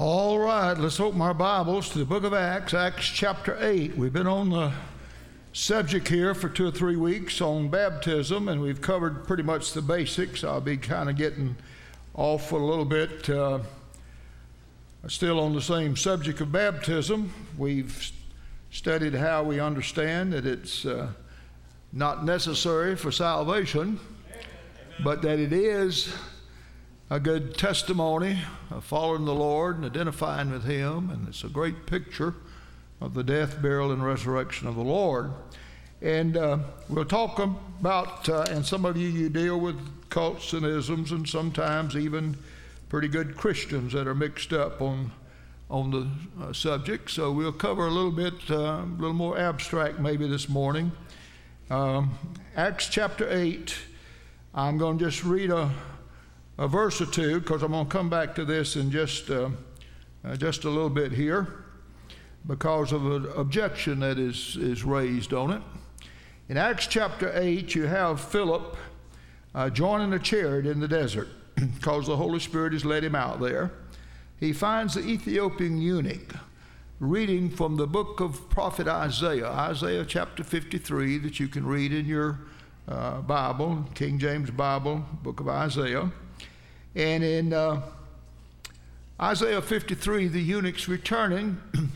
All right, let's open our Bibles to the book of Acts, Acts chapter 8. We've been on the subject here for 2 or 3 weeks on baptism, and we've covered pretty much the basics. I'll be kind of getting off a little bit, still on the same subject of baptism. We've studied how we understand that it's not necessary for salvation, but that it is a good testimony of following the Lord and identifying with Him, and it's a great picture of the death, burial, and resurrection of the Lord. And we'll talk about, and some of you deal with cults and isms, and sometimes even pretty good Christians that are mixed up on the subject. So we'll cover a little bit, a little more abstract maybe this morning. Acts chapter 8, I'm going to just read a verse or two, because I'm going to come back to this in just a little bit here, because of an objection that is raised on it. In Acts chapter 8, you have Philip joining a chariot in the desert, because the Holy Spirit has led him out there. He finds the Ethiopian eunuch reading from the book of prophet Isaiah chapter 53, that you can read in your Bible, King James Bible, book of Isaiah. And in Isaiah 53, the eunuch's returning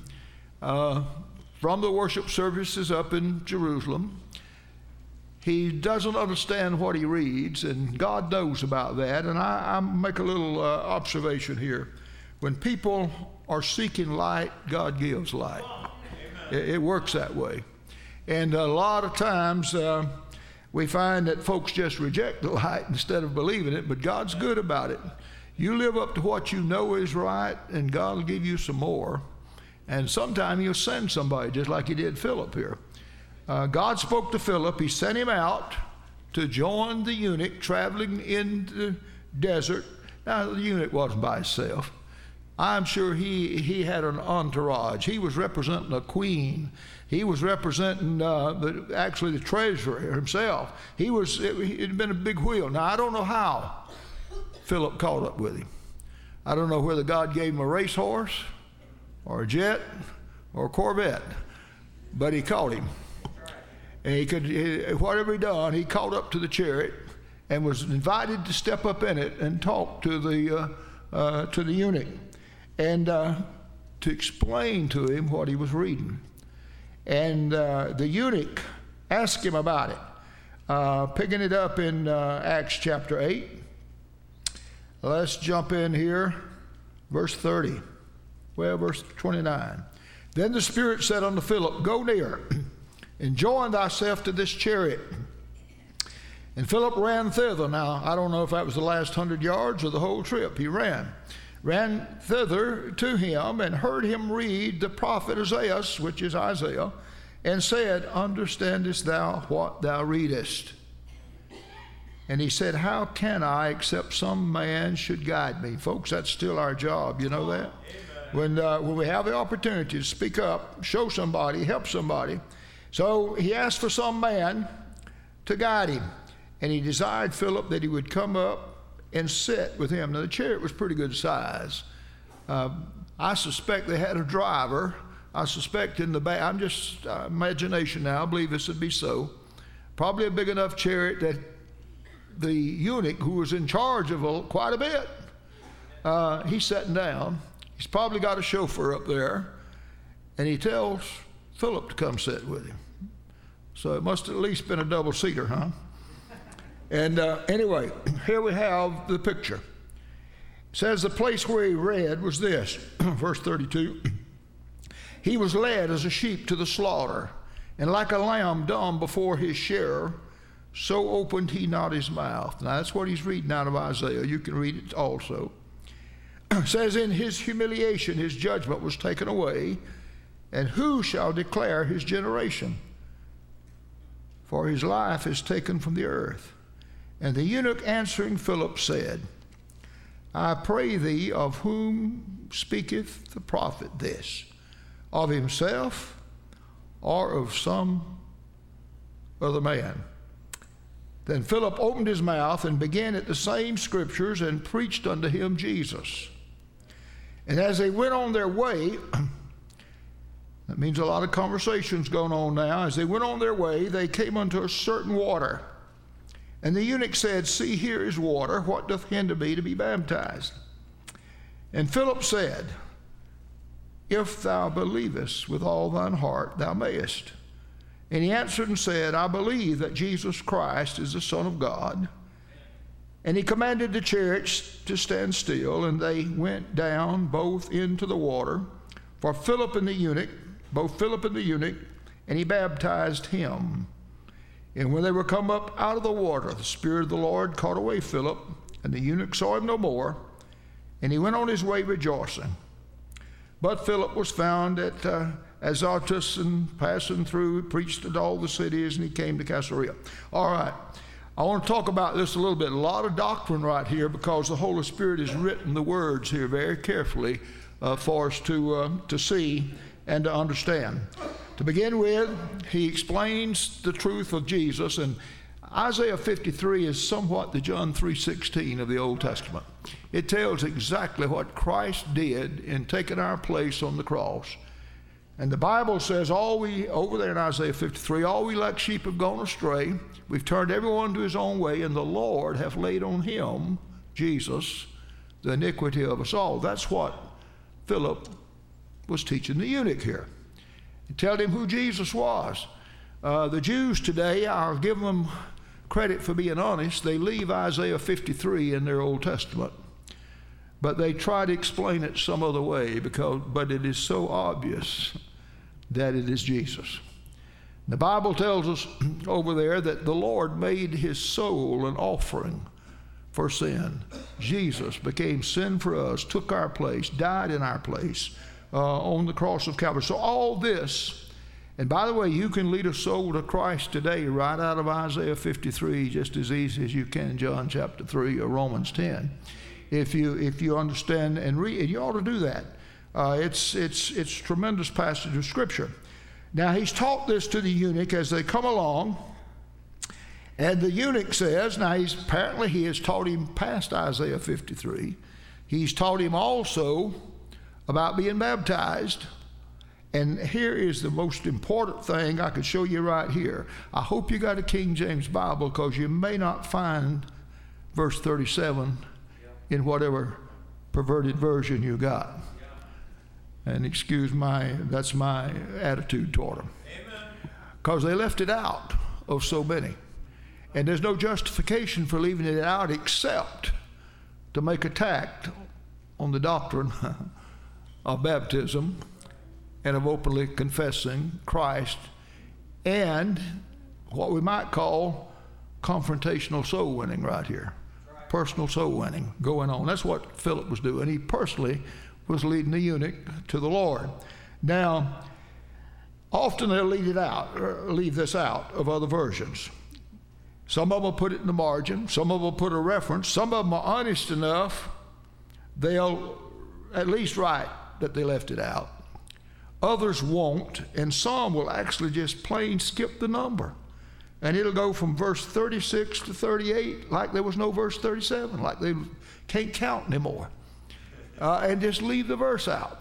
from the worship services up in Jerusalem. He doesn't understand what he reads, and God knows about that. And I make a little observation here. When people are seeking light, God gives light. It works that way. And a lot of times we find that folks just reject the light instead of believing it, but God's good about it. You live up to what you know is right, and God will give you some more. And sometime He'll send somebody, just like He did Philip here. God spoke to Philip. He sent him out to join the eunuch traveling in the desert. Now, the eunuch wasn't by himself. I'm sure he had an entourage. He was representing a queen. He was representing actually the treasurer himself. It had been a big wheel. Now, I don't know how Philip caught up with him. I don't know whether God gave him a racehorse or a jet or a Corvette, but He caught him. And whatever he done, he caught up to the chariot and was invited to step up in it and talk to the eunuch, and to explain to him what he was reading. And the eunuch asked him about it. Picking it up in Acts chapter 8, let's jump in here, verse 30. Well, verse 29. Then the Spirit said unto Philip, Go near, and join thyself to this chariot. And Philip ran thither. Now, I don't know if that was the last 100 yards or the whole trip. He ran thither to him, and heard him read the prophet Isaiah, which is Isaiah, and said, Understandest thou what thou readest? And he said, How can I, except some man should guide me? Folks, that's still our job, you know that? When we have the opportunity to speak up, show somebody, help somebody. So he asked for some man to guide him, and he desired Philip that he would come up and sit with him. Now, the chariot was pretty good size. I suspect they had a driver. I suspect in the back, I'm just imagination now, I believe this would be so. Probably a big enough chariot that the eunuch, who was in charge of quite a bit, he's sitting down. He's probably got a chauffeur up there, and he tells Philip to come sit with him. So it must have at least been a double-seater, huh? And anyway, here we have the picture. It says the place where he read was this, verse 32. He was led as a sheep to the slaughter, and like a lamb dumb before his shearer, so opened he not his mouth. Now that's what he's reading out of Isaiah. You can read it also. It says, in his humiliation his judgment was taken away, and who shall declare his generation? For his life is taken from the earth. And the eunuch answering Philip said, I pray thee, of whom speaketh the prophet this? Of himself or of some other man? Then Philip opened his mouth and began at the same scriptures and preached unto him Jesus. And as they went on their way, that means a lot of conversations going on now. As they went on their way, they came unto a certain water. And the eunuch said, See, here is water. What doth hinder me to be baptized? And Philip said, If thou believest with all thine heart, thou mayest. And he answered and said, I believe that Jesus Christ is the Son of God. And he commanded the chariots to stand still, and they went down both into the water, for Philip and the eunuch, and he baptized him. And when they were come up out of the water, the Spirit of the Lord caught away Philip, and the eunuch saw him no more, and he went on his way rejoicing. But Philip was found at Azotus, and passing through, preached at all the cities, and he came to Caesarea. All right, I want to talk about this a little bit. A lot of doctrine right here, because the Holy Spirit has written the words here very carefully for us to see and to understand. To begin with, he explains the truth of Jesus, and Isaiah 53 is somewhat the John 3:16 of the Old Testament. It tells exactly what Christ did in taking our place on the cross. And the Bible says, over there in Isaiah 53, all we like sheep have gone astray. We've turned everyone to his own way, and the Lord hath laid on him, Jesus, the iniquity of us all. That's what Philip was teaching the eunuch here. He told him who Jesus was. The Jews today, I'll give them credit for being honest, they leave Isaiah 53 in their Old Testament. But they try to explain it some other way, but it is so obvious that it is Jesus. The Bible tells us over there that the Lord made his soul an offering for sin. Jesus became sin for us, took our place, died in our place on the cross of Calvary. So all this, and by the way, you can lead a soul to Christ today right out of Isaiah 53 just as easy as you can John chapter 3 or Romans 10. If you understand and read, and you ought to do that. It's tremendous passage of Scripture. Now he's taught this to the eunuch as they come along, and the eunuch says, now apparently he has taught him past Isaiah 53. He's taught him also about being baptized. And here is the most important thing I could show you right here. I hope you got a King James Bible, because you may not find verse 37 in whatever perverted version you got. And excuse that's my attitude toward them. Because they left it out of so many. And there's no justification for leaving it out except to make attack on the doctrine of baptism and of openly confessing Christ, and what we might call confrontational soul winning right here. Personal soul winning going on. That's what Philip was doing. He personally was leading the eunuch to the Lord. Now, often they'll leave this out of other versions. Some of them will put it in the margin. Some of them will put a reference. Some of them are honest enough, they'll at least write that they left it out. Others won't, and some will actually just plain skip the number. And it'll go from verse 36 to 38 like there was no verse 37, like they can't count anymore, and just leave the verse out.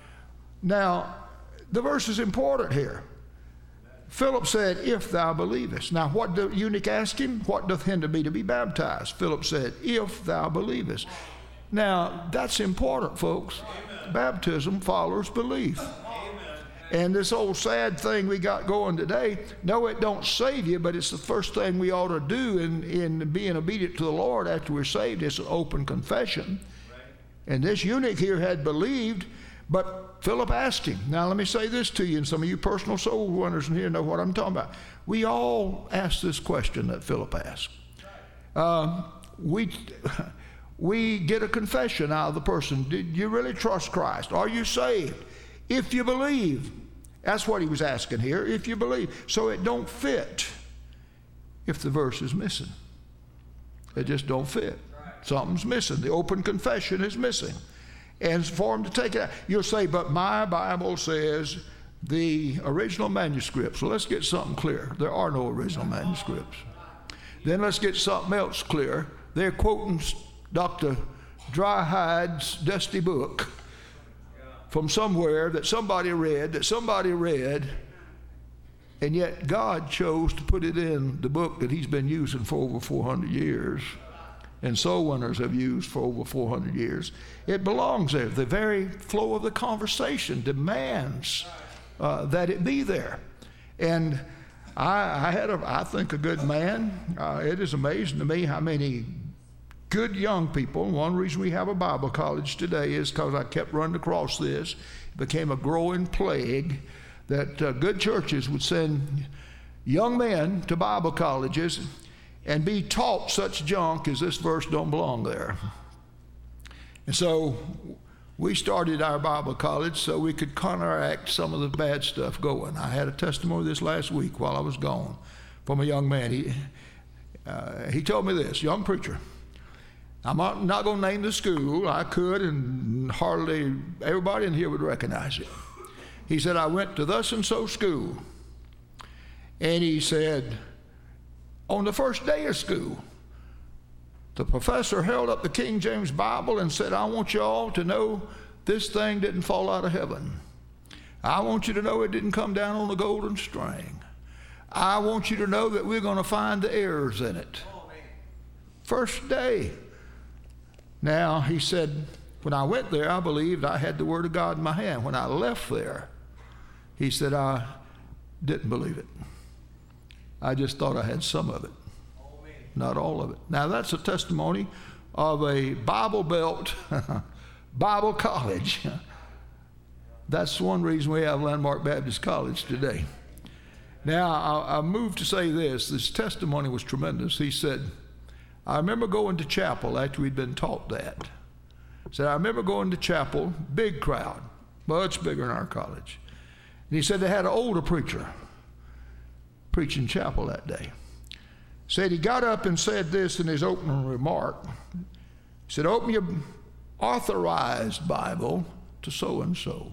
Now, the verse is important here. Philip said, if thou believest. Now, what the eunuch asked him? What doth hinder me to be baptized? Philip said, if thou believest. Now, that's important, folks. Amen. Baptism follows belief. Amen. And this old sad thing we got going today, no, it don't save you, but it's the first thing we ought to do in being obedient to the Lord after we're saved. It's an open confession. Right. And this eunuch here had believed, but Philip asked him. Now, let me say this to you, and some of you personal soul winners in here know what I'm talking about. We all ask this question that Philip asked. We get a confession out of the person. Did you really trust Christ? Are you saved? If you believe. That's what he was asking here, if you believe. So it don't fit if the verse is missing. It just don't fit. Something's missing. The open confession is missing. And for him to take it out, you'll say, but my Bible says the original manuscript. So let's get something clear. There are no original manuscripts. Then let's get something else clear. They're quoting Dr. Dryhide's dusty book from somewhere that somebody read, and yet God chose to put it in the book that he's been using for over 400 years, and soul winners have used for over 400 years. It belongs there. The very flow of the conversation demands that it be there. And I had, I think, a good man. It is amazing to me how many good young people. One reason we have a Bible college today is because I kept running across this. It became a growing plague that good churches would send young men to Bible colleges and be taught such junk as this verse don't belong there. And so we started our Bible college so we could counteract some of the bad stuff going. I had a testimony this last week while I was gone from a young man. He told me this, young preacher. I'm not going to name the school. I could, and hardly everybody in here would recognize it. He said, I went to thus and so school. And he said, on the first day of school, the professor held up the King James Bible and said, I want you all to know this thing didn't fall out of heaven. I want you to know it didn't come down on a golden string. I want you to know that we're going to find the errors in it. First day. Now, he said, when I went there, I believed I had the Word of God in my hand. When I left there, he said, I didn't believe it. I just thought I had some of it, not all of it. Now, that's a testimony of a Bible Belt Bible college. That's one reason we have Landmark Baptist College today. Now, I moved to say this. This testimony was tremendous. He said, I remember going to chapel after we'd been taught that. He said, I remember going to chapel, big crowd, much bigger than our college. And he said they had an older preacher preaching chapel that day. Said he got up and said this in his opening remark. He said, open your authorized Bible to so-and-so.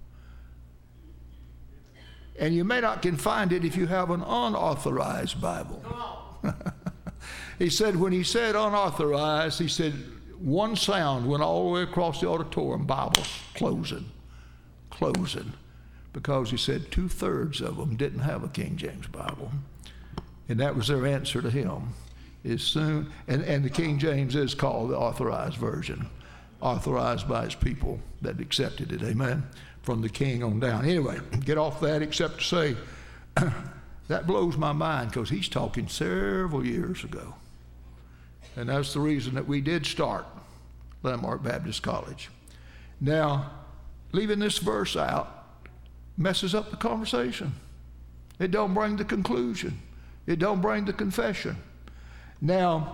And you may not can find it if you have an unauthorized Bible. He said when he said unauthorized, he said one sound went all the way across the auditorium, Bibles closing. Because he said 2/3 of them didn't have a King James Bible. And that was their answer to him. Is soon, and the King James is called the authorized version, authorized by his people that accepted it, amen, from the king on down. Anyway, get off that except to say, that blows my mind because he's talking several years ago. And that's the reason that we did start Landmark Baptist College. Now, leaving this verse out messes up the conversation. It don't bring the conclusion. It don't bring the confession. Now,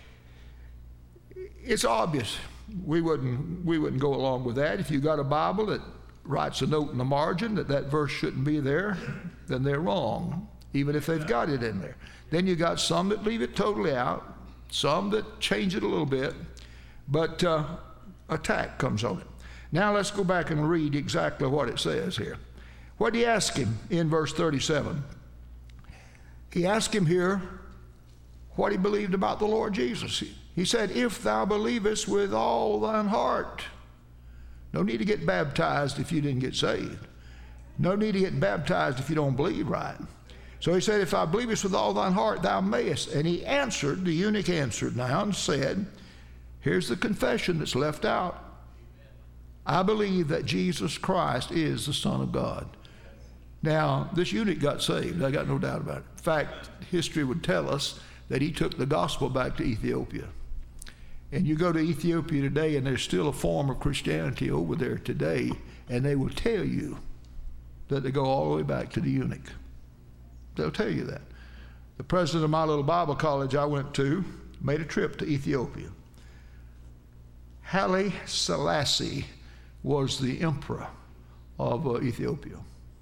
it's obvious we wouldn't go along with that. If you got a Bible that writes a note in the margin that verse shouldn't be there, then they're wrong, even if they've got it in there. Then you got some that leave it totally out, some that change it a little bit, but attack comes on it. Now let's go back and read exactly what it says here. What did he ask him in verse 37? He asked him here what he believed about the Lord Jesus. He said, if thou believest with all thine heart. No need to get baptized if you didn't get saved. No need to get baptized if you don't believe right. So he said, if thou believest with all thine heart, thou mayest. And he answered, the eunuch answered now and said, here's the confession that's left out. I believe that Jesus Christ is the Son of God. Now, this eunuch got saved. I got no doubt about it. In fact, history would tell us that he took the gospel back to Ethiopia. And you go to Ethiopia today, and there's still a form of Christianity over there today, and they will tell you that they go all the way back to the eunuch. They'll tell you that. The president of my little Bible college I went to made a trip to Ethiopia. Haile Selassie was the emperor of Ethiopia.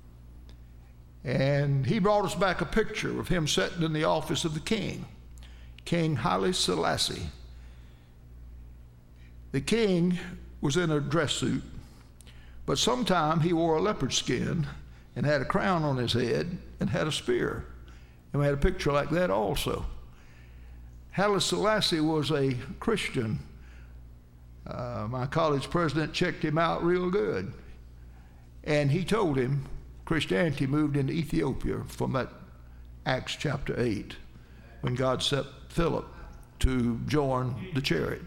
And he brought us back a picture of him sitting in the office of the king, King Haile Selassie. The king was in a dress suit, but sometime he wore a leopard skin and had a crown on his head and had a spear. And we had a picture like that also. Haile Selassie was a Christian. My college president checked him out real good. And he told him Christianity moved into Ethiopia from that Acts chapter 8 when God set Philip to join the chariot.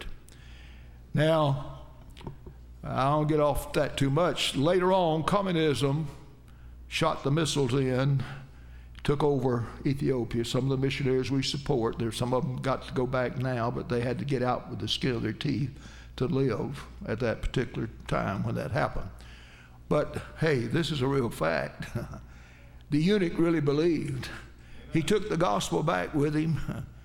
Now, I don't get off that too much. Later on, communism shot the missiles in, took over Ethiopia. Some of the missionaries we support, some of them got to go back now, but they had to get out with the skin of their teeth to live at that particular time when that happened. But hey, this is a real fact. The eunuch really believed. He took the gospel back with him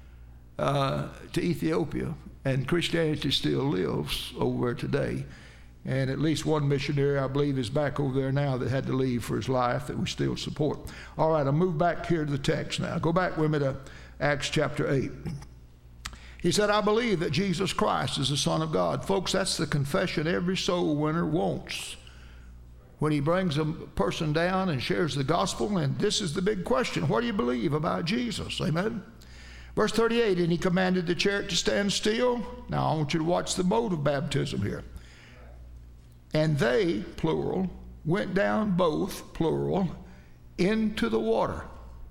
to Ethiopia, and Christianity still lives over there today. And at least one missionary, I believe, is back over there now that had to leave for his life that we still support. All right, I'll move back here to the text now. Go back with me to Acts chapter 8. He said, I believe that Jesus Christ is the Son of God. Folks, that's the confession every soul winner wants. When he brings a person down and shares the gospel, and this is the big question, what do you believe about Jesus? Amen? Verse 38, and he commanded the chariot to stand still. Now, I want you to watch the mode of baptism here. And they, plural, went down both, plural, into the water.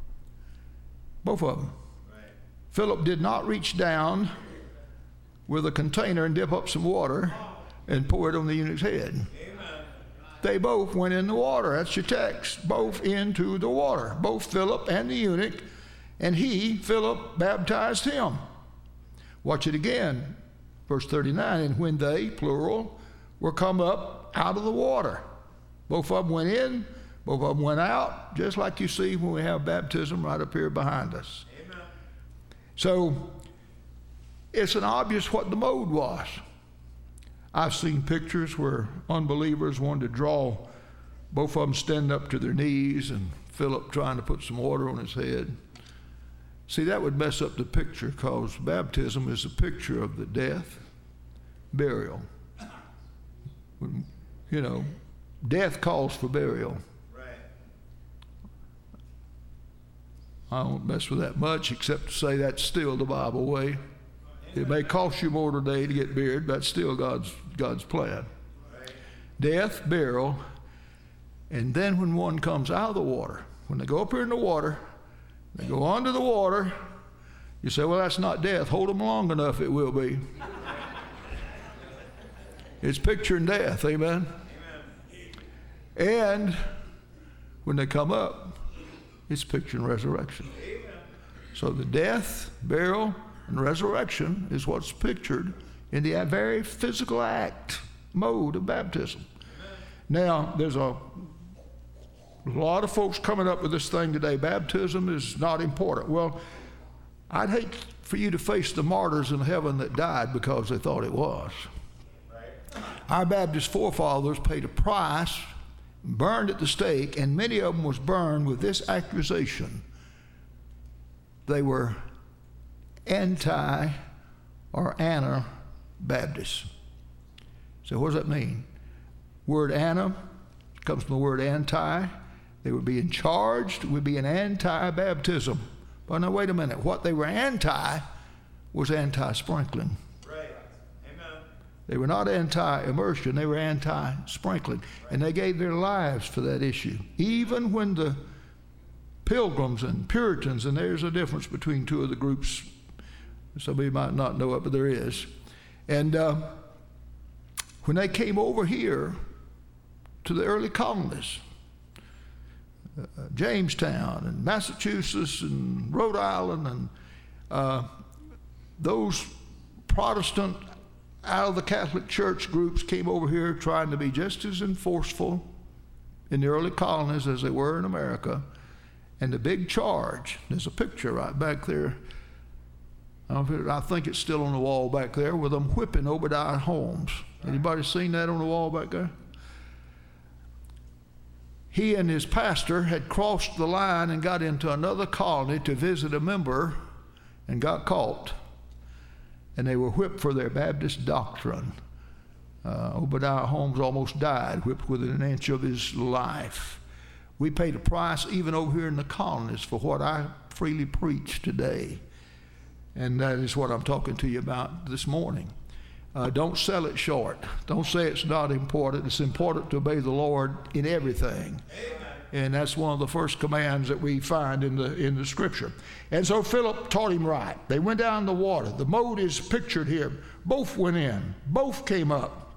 Both of them. Right. Philip did not reach down with a container and dip up some water and pour it on the eunuch's head. Amen. They both went in the water. That's your text. Both into the water. Both Philip and the eunuch. And he, Philip, baptized him. Watch it again. Verse 39, and when they, plural, were come up out of the water. Both of them went in, both of them went out, just like you see when we have baptism right up here behind us. Amen. So it's an obvious what the mode was. I've seen pictures where unbelievers wanted to draw both of them standing up to their knees and Philip trying to put some water on his head. See, that would mess up the picture because baptism is a picture of the death, burial. You know, death calls for burial. Right. I don't mess with that much except to say that's still the Bible way. It may cost you more today to get buried, but that's still God's plan. Right. Death, burial, and then when one comes out of the water, when they go up here in the water, they go under the water, you say, well, that's not death. Hold them long enough, it will be. It's picturing death, amen? And when they come up, it's picturing resurrection. So the death, burial, and resurrection is what's pictured in the very physical act mode of baptism. Now, there's a lot of folks coming up with this thing today. Baptism is not important. Well, I'd hate for you to face the martyrs in heaven that died because they thought it was. Our Baptist forefathers paid a price, burned at the stake, and many of them was burned with this accusation. They were anti or Anabaptists. So what does that mean? Word Anna comes from the word anti. They were being charged with being anti-baptism. But now wait a minute. What they were anti was anti-sprinkling. They were not anti-immersion, they were anti-sprinkling. Right. And they gave their lives for that issue. Even when the Pilgrims and Puritans, and there's a difference between two of the groups. Somebody might not know it, but there is. And when they came over here to the early colonies, Jamestown and Massachusetts and Rhode Island and those Protestant out of the Catholic Church groups came over here trying to be just as enforceful in the early colonies as they were in America. And the big charge, there's a picture right back there. I think it's still on the wall back there with them whipping Obadiah Holmes. Anybody seen that on the wall back there? He and his pastor had crossed the line and got into another colony to visit a member and got caught. And they were whipped for their Baptist doctrine. Obadiah Holmes almost died, whipped within an inch of his life. We paid a price even over here in the colonies for what I freely preach today. And that is what I'm talking to you about this morning. Don't sell it short. Don't say it's not important. It's important to obey the Lord in everything. Amen. And that's one of the first commands that we find in the Scripture. And so Philip taught him right. They went down the water. The mode is pictured here. Both went in. Both came up.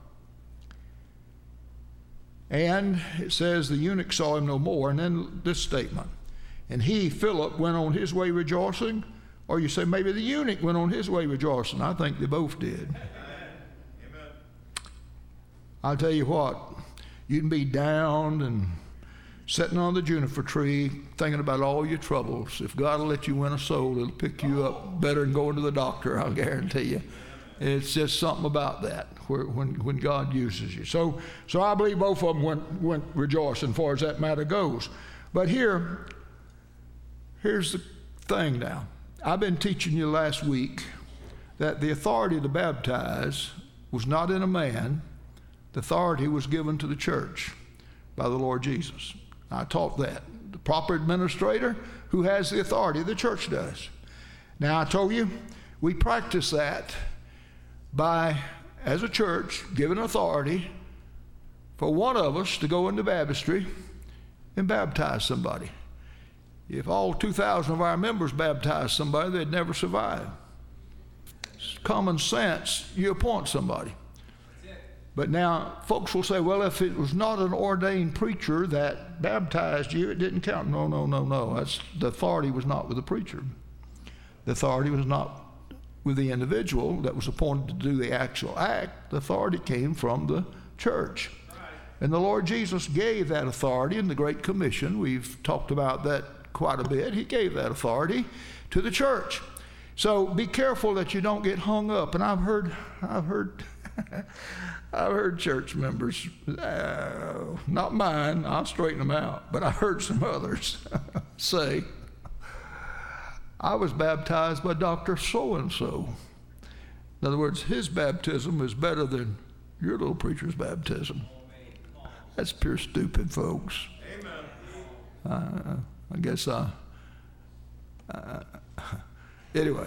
And it says the eunuch saw him no more. And then this statement. And he, Philip, went on his way rejoicing. Or you say maybe the eunuch went on his way rejoicing. I think they both did. Amen. I'll tell you what. You can be down and sitting on the juniper tree thinking about all your troubles. If God will let you win a soul, it'll pick you up better than going to the doctor, I'll guarantee you. It's just something about that when God uses you. So I believe both of them went rejoicing as far as that matter goes. But here's the thing now. I've been teaching you last week that the authority to baptize was not in a man. The authority was given to the church by the Lord Jesus. I taught that. The proper administrator who has the authority, the church does. Now I told you, we practice that by, as a church, giving authority for one of us to go into baptistry and baptize somebody. If all 2,000 of our members baptized somebody, they'd never survive. It's common sense, you appoint somebody. But now, folks will say, well, if it was not an ordained preacher that baptized you, it didn't count. No. The authority was not with the preacher. The authority was not with the individual that was appointed to do the actual act. The authority came from the church. And the Lord Jesus gave that authority in the Great Commission. We've talked about that quite a bit. He gave that authority to the church. So be careful that you don't get hung up. And I've heard church members, not mine, I'll straighten them out, but I heard some others say, I was baptized by Dr. So-and-so. In other words, his baptism is better than your little preacher's baptism. That's pure stupid, folks. Amen. I guess anyway,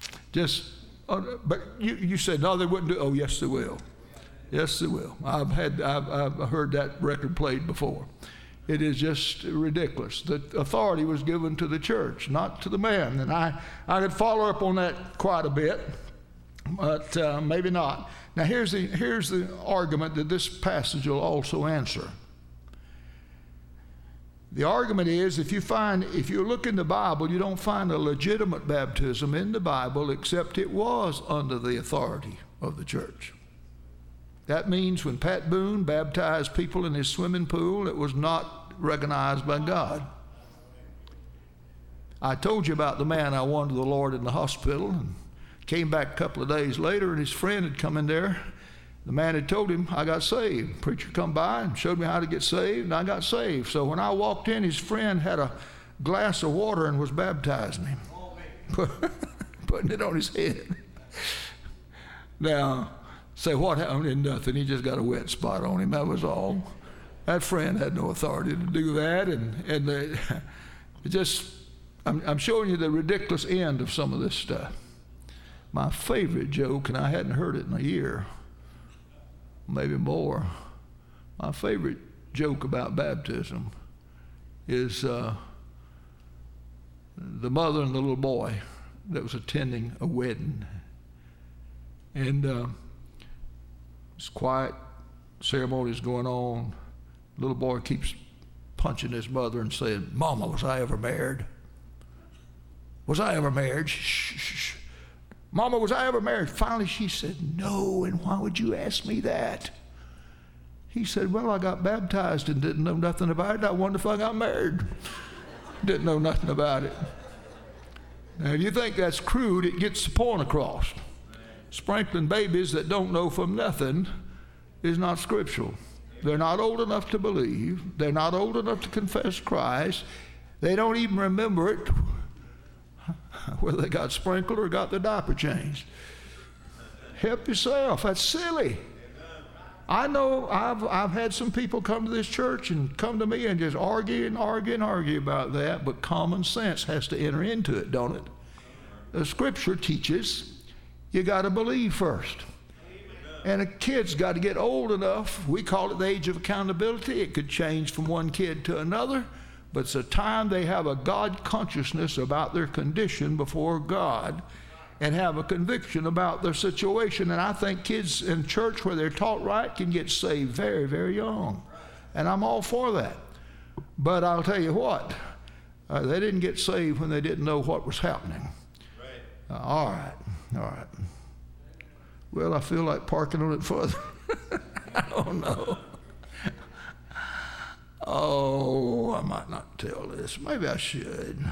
but you said, no, they wouldn't do. Oh, yes, they will. Yes, they will. I've heard that record played before. It is just ridiculous. The authority was given to the church, not to the man. And I could follow up on that quite a bit, but maybe not. Now here's the argument that this passage will also answer. The argument is, if you look in the Bible, you don't find a legitimate baptism in the Bible except it was under the authority of the church. That means when Pat Boone baptized people in his swimming pool, it was not recognized by God. I told you about the man I won to the Lord in the hospital, and came back a couple of days later, and his friend had come in there. The man had told him, I got saved. Preacher come by and showed me how to get saved, and I got saved. So when I walked in, his friend had a glass of water and was baptizing him, putting it on his head. Now, say what happened? Nothing. He just got a wet spot on him. That was all. That friend had no authority to do that, I'm showing you the ridiculous end of some of this stuff. My favorite joke, and I hadn't heard it in a year, maybe more. My favorite joke about baptism is the mother and the little boy that was attending a wedding. And it's quiet, ceremony's going on. The little boy keeps punching his mother and saying, Mama, was I ever married? Was I ever married? Shh, shh, shh. Mama, was I ever married? Finally she said, no, and why would you ask me that? He said, well, I got baptized and didn't know nothing about it. I wonder if I got married. Didn't know nothing about it. Now, if you think that's crude, it gets the point across. Sprinkling babies that don't know from nothing is not scriptural. They're not old enough to believe. They're not old enough to confess Christ. They don't even remember it, whether they got sprinkled or got their diaper changed. Help yourself. That's silly. I know I've had some people come to this church and come to me and just argue about that, but common sense has to enter into it, don't it? The scripture teaches you got to believe first. And a kid's got to get old enough. We call it the age of accountability. It could change from one kid to another, but it's a time they have a God consciousness about their condition before God and have a conviction about their situation. And I think kids in church where they're taught right can get saved very, very young. And I'm all for that. But I'll tell you what, they didn't get saved when they didn't know what was happening. All right. Well, I feel like parking on it further. I don't know. Oh, I might not tell this. Maybe I should.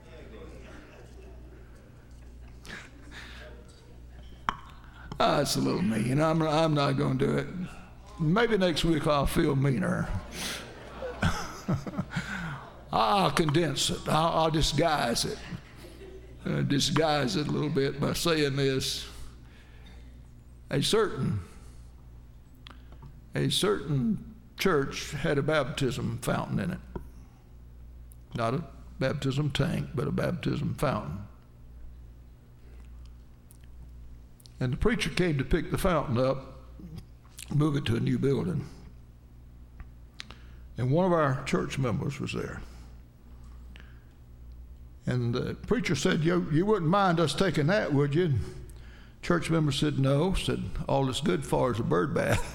It's a little mean. I'm not going to do it. Maybe next week I'll feel meaner. I'll condense it. I'll disguise it. Disguise it a little bit by saying this. A certain church had a baptism fountain in it. Not a baptism tank, but a baptism fountain. And the preacher came to pick the fountain up, move it to a new building. And one of our church members was there. And the preacher said, you wouldn't mind us taking that, would you? Church member said, no. Said, all it's good for is a bird bath.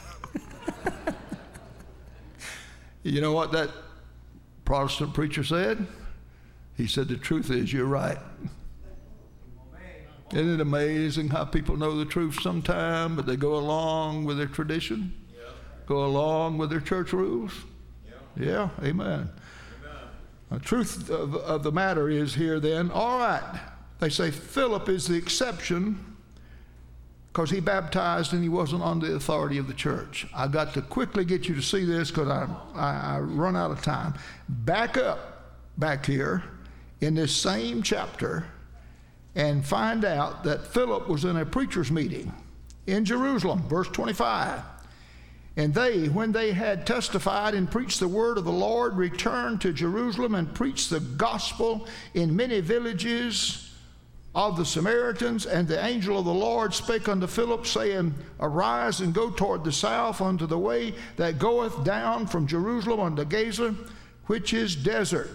You know what that Protestant preacher said? He said, the truth is, you're right. Isn't it amazing how people know the truth sometime, but they go along with their tradition? Yeah. Go along with their church rules? Yeah, amen. The truth of the matter is here then, all right, they say Philip is the exception because he baptized and he wasn't under the authority of the church. I've got to quickly get you to see this because I run out of time. Back here in this same chapter and find out that Philip was in a preacher's meeting in Jerusalem, verse 25. And they, when they had testified and preached the word of the Lord, returned to Jerusalem and preached the gospel in many villages of the Samaritans. And the angel of the Lord spake unto Philip, saying, arise and go toward the south unto the way that goeth down from Jerusalem unto Gaza, which is desert.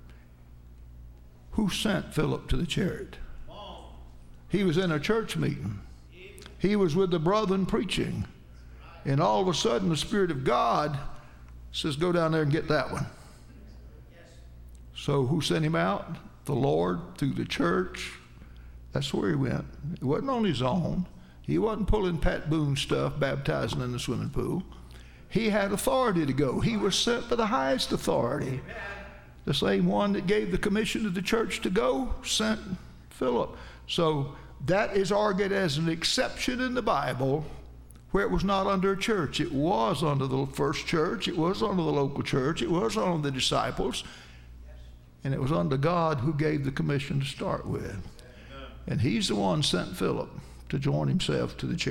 Who sent Philip to the chariot? He was in a church meeting. He was with the brethren preaching. And all of a sudden, the Spirit of God says, go down there and get that one. So who sent him out? The Lord, through the church. That's where he went. It wasn't on his own. He wasn't pulling Pat Boone stuff, baptizing in the swimming pool. He had authority to go. He was sent by the highest authority. The same one that gave the commission to the church to go sent Philip. So that is argued as an exception in the Bible where it was not under a church. It was under the first church. It was under the local church. It was under the disciples. And it was under God who gave the commission to start with. And he's the one sent Philip to join himself to the church.